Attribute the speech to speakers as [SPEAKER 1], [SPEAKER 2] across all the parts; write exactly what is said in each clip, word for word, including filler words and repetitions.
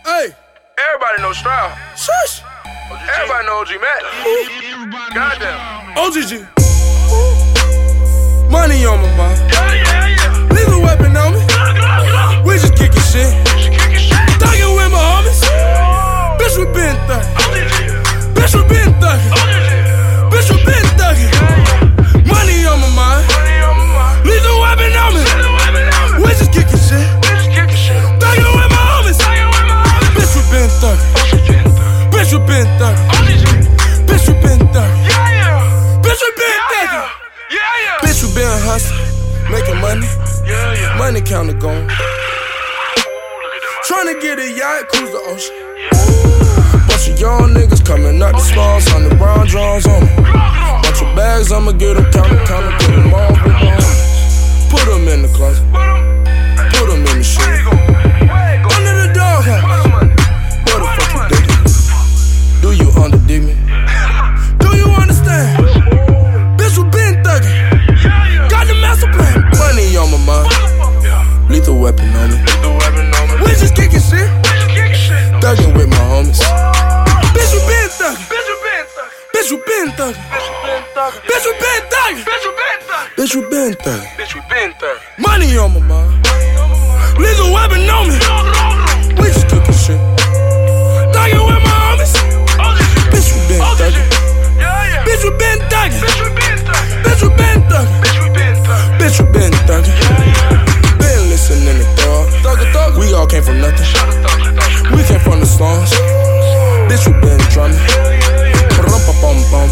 [SPEAKER 1] Hey.
[SPEAKER 2] Everybody know Stroud.
[SPEAKER 1] Shush.
[SPEAKER 2] Everybody know O G Mac. Goddamn.
[SPEAKER 1] O G G. Money on my mind.
[SPEAKER 2] Yeah, yeah, yeah.
[SPEAKER 1] Lethal weapon on me. We just kicking shit. Thuggin' with my homies. Bitch, we been thuggin'. Bitch, we been thuggin'. Bitch, we been thuggin'. Money on my mind. Lethal weapon on me. We just kicking shit. Thuggin' with my homies. Bitch, we been thuggin'. Bitch, we been thuggin'. Bitch, we been thuggin'. Bitch, we been thuggin'. Bitch, we been hustlin', making money. Money counter gone. Tryna get a yacht, cruise the ocean. Bunch of young niggas coming up the smalls, hundred round drums on me. Bunch of bags, I'ma get them, count them, count them, put them all with my homies. Put them in the closet, put them in the shit. Under the doghouse, where the fuck you dig me? Do you underdig me? Do you understand? Bitch, we been thuggin', got the master plan. Money on my mind, lethal weapon on me. We just kickin' shit, thuggin' with my homies. Bitch, we been thuggin', bitch, we been thuggin', bitch, we been thuggin', bitch, we been thuggin',
[SPEAKER 2] Bitch, we been thuggin'.
[SPEAKER 1] money on my mind, lethal weapon on me. We just kickin' shit, thuggin' with my homies. Bitch, we been thuggin', bitch, we been thuggin', bitch, we been thuggin', bitch, we been thuggin'. Been listening to thug, thugger, thugger. We all came from nothing. We came from the slums. Bitch, we been drummin'. Rum-pa-bum-bum.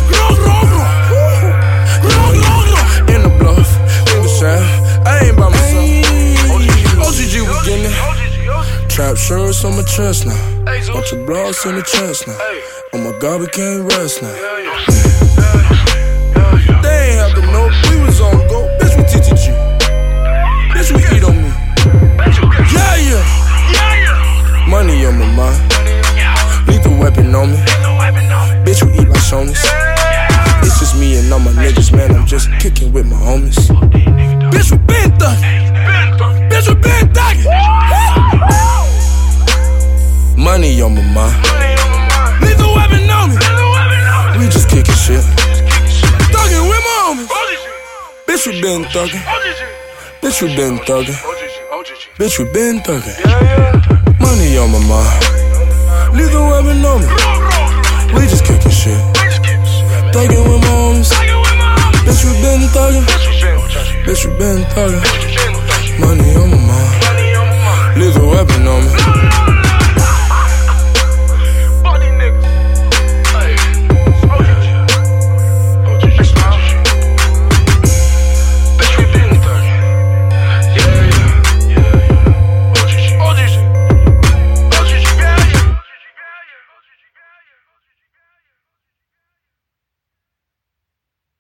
[SPEAKER 1] In the bluff, in the shaft. I ain't by myself. O G G, we gettin' it. Trap shirts on my chest now. Bunch of blocks in the chest now. Oh my God, we can't rest now. They ain't have to know we was on go. Bitch, we T T G. Bitch, we eat on me. Yeah, yeah. Money on my mind. Lethal weapon on me. Bitch, we eat like Shoney's. It's just me and all my niggas, man. I'm just kicking with my homies. Bitch, we been thuggin'. Bitch, we been thuggin'. Money on my mind. Lethal weapon on me. We just kicking shit. Thuggin' with my homies. Bitch, we been thuggin'. Bitch, we been thuggin'. Bitch, we been thuggin'. Money on my mind. Lethal weapon on me. We just kickin' shit. Thuggin' with my homies. Bitch, we been thuggin'. Bitch, we been thuggin'. Money on my mind. Lethal weapon on me.